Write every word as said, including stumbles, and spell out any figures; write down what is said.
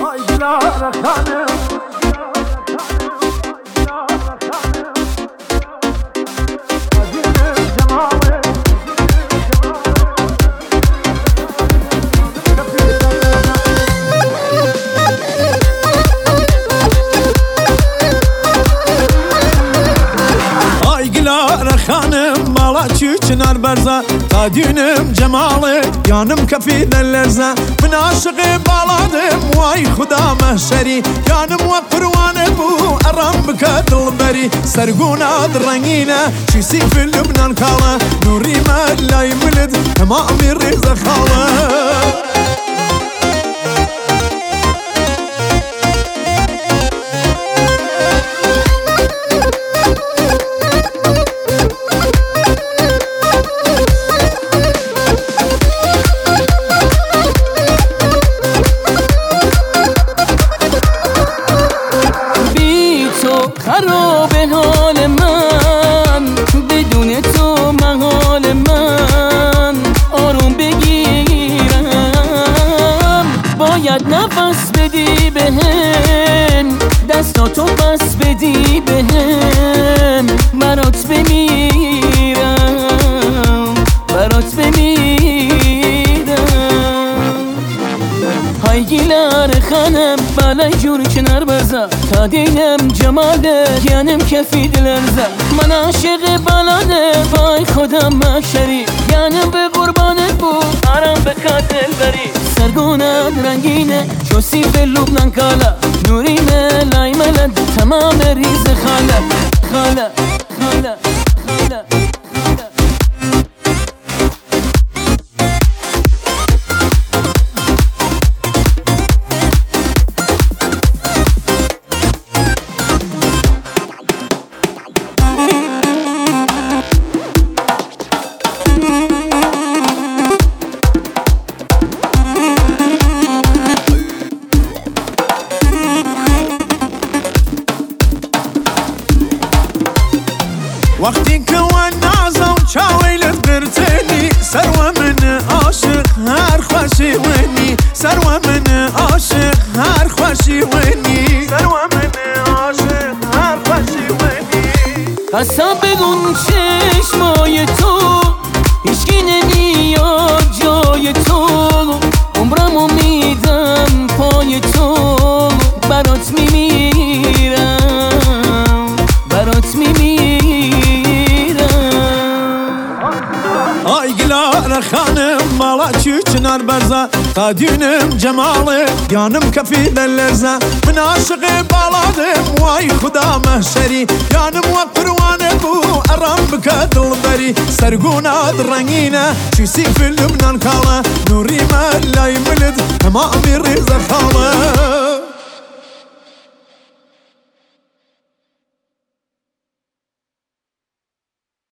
Ay Dilara Hanım, Hanım mala çınar berza ta düğünüm cemalı yanım kafiden lerza min aşığı bağladım vay xuda mahşeri yanım ve kurvanı bu aram bikadıl beri serguna drangine şüsi fil Lübnan kala nuri mellay milid tamamı rıza kala خراب حال من بدون تو محال من آروم بگیرم باید نفس بدی بهم دستاتو بس بدی بهم برات بمیرم برات بمیرم های گیلار خانم بالای جور کنار بزن تا دیدم جماله یعنیم کفی دلم زد من عاشق بالاده وای خودم محشری یعنیم به قربانت بود آرام به قاتل بری سرگونت رنگینه چو سیف لبنان کالا نوری ملای ملد تمام ریز خاله خاله خاله خاله وقتی که ون نازم چاویلت برتنی سرو من عاشق هر خوشی ونی سرو من عاشق هر خوشی ونی سرو من عاشق هر خوشی ونی اصلا بدون چشمای تو هیچکی نمیاد جای تو عمرمو میدم پای تو برات میمیرم برات میمیرم Ay Dilara Hanım mala çınar berza ta düğünüm cemalı yanım kafiden lerza min aşığı bağladım vay xuda mahşeri yanım ve kurvanı bu aram bikadıl beri serguna drangine şüsi fil Lübnan kala nuri mellay milid tamamı rıza kala